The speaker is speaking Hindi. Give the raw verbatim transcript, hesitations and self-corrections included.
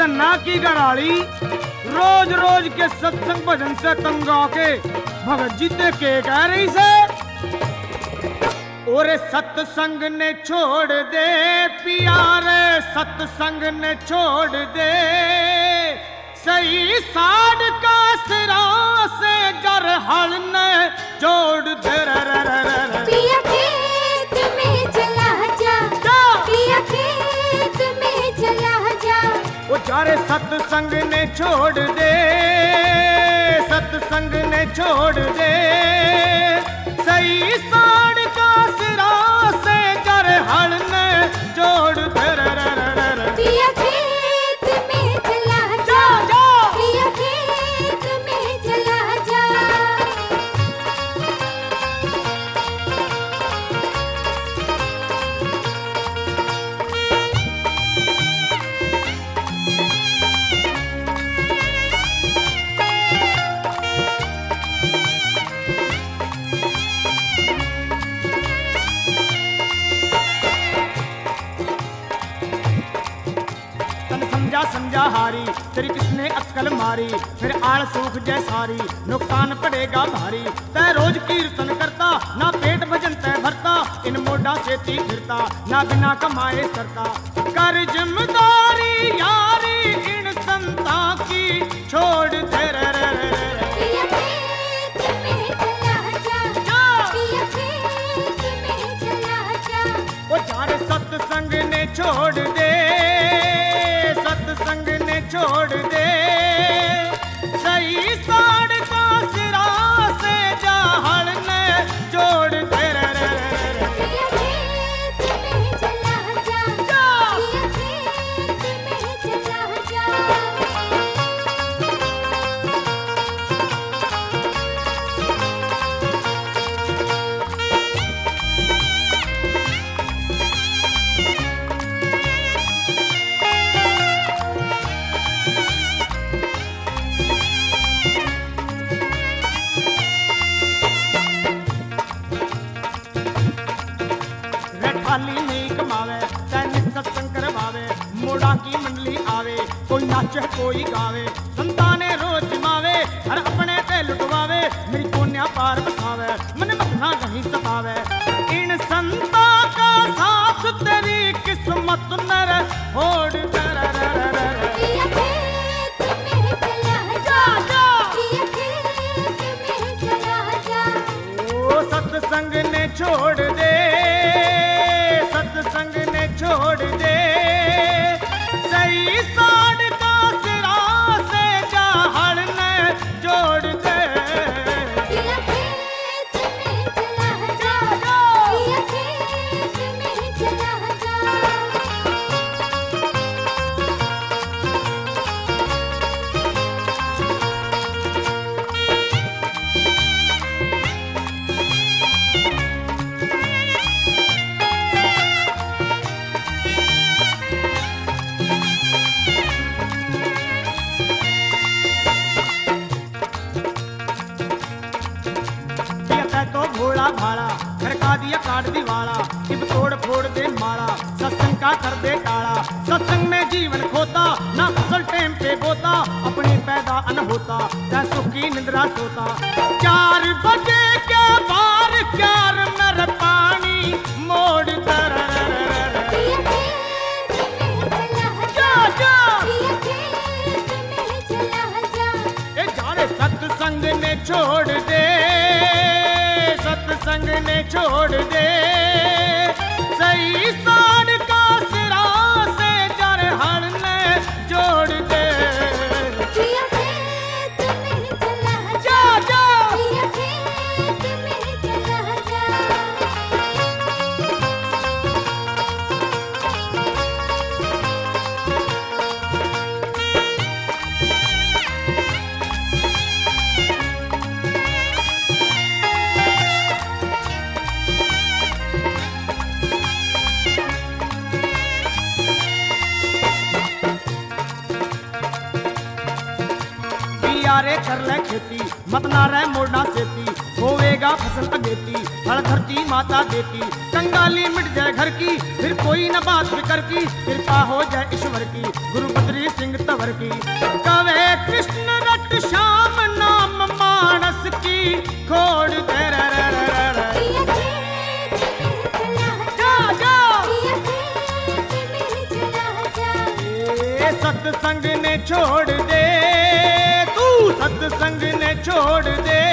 गन्ना की गराली रोज रोज के सत्संग भजन से तंगा के भगत जी ते के कह रही से और सत्संग ने छोड़ दे प्यारे सत्संग ने छोड़ दे सही साड़ का सिरा से जर हल ने जोड़ दे रे रे रे रे पिया खेत में चला जा पिया खेत में चला जा वो जारे सत्संग ने छोड़ दे सत्संग ने छोड़ दे सही साड़ का सिरा से जर हल ने जोड़ दे रे रे रे रे पिया खेत में चला जा पिया खेत में चला जा समझा समझा हारी तेरी किसने अक्कल मारी फिर आड़ सूख जय सारी नुकसान पड़ेगा भारी तय रोज कीर्तन करता ना पेट भजन तय भरता इन मोढ़ा से ती फिरता ना बिना कमाए सरता कर जिम्मेदारी यारी इन संता की छोड़ दे रे रे रे रे पिया खेत में चला जा पिया खेत में चला जा वो जारे सत्संग ने छोड़ दे सत्संग ने छोड़ दे सही साड़ का सिरा से जाहल ने जोड़ दे रे रे रे रे पिया खेत में चला जा पिया खेत में चला जा खाली नहीं कमावे तैनिक सत्संग करवावे मोड़ा की मंडली आवे कोई नाचे कोई गावे संताने रोज जमावे हर अपने पे लुटवावे मेरी कोन्या पार बसावे मन मतना कहीं सतावे इन संता का साथ तेरी किस्मत नर होड़ कर पिया खेत में चला जा पिया खेत में चला जा ओ सत्संग ने छोड़ दे सत्संग ने छोड़ दे सही साड़ का सिरा से जाहल ने जोड़ दे पिया खेत में चला जा पिया खेत में चला जा तो घोड़ा भाड़ा खड़का दिया काट दीवाड़ा इब तोड़ फोड़ दे मारा सत्संग का कर दे टाड़ा सत्संग में जीवन खोता ना फसल टेम पे बोता अपनी पैदा अन होता क्या सुखी निद्रा सोता चार बजे के बार चार नर पानी मोड़ कर पिया खेत में चला जा पिया खेत में चला जा ए जाने सत्संग ने छोड़ दे सत्संग ने छोड़ दे सही साड़ का सिरा से जर हल ने जोड़ दे पिया खेत में चला जा जा पिया खेत में चला जा यारे कर ले खेती मत ना रह मोड़ना सेती होवेगा फसल अगेती हर धरती माता देती कंगाली मिट जाए घर की फिर कोई न बात फिकर की कृपा हो जाए ईश्वर की गुरु बद्री सिंह तवर की। कवे कृष्ण रट श्याम नाम मानस की खोड़ दे रे रे रे रे। पिया खेत में चला जा, जा जा पिया खेत में चला जा। ए सत्संग ने छोड़ दे, तू सत्संग ने छोड़ दे।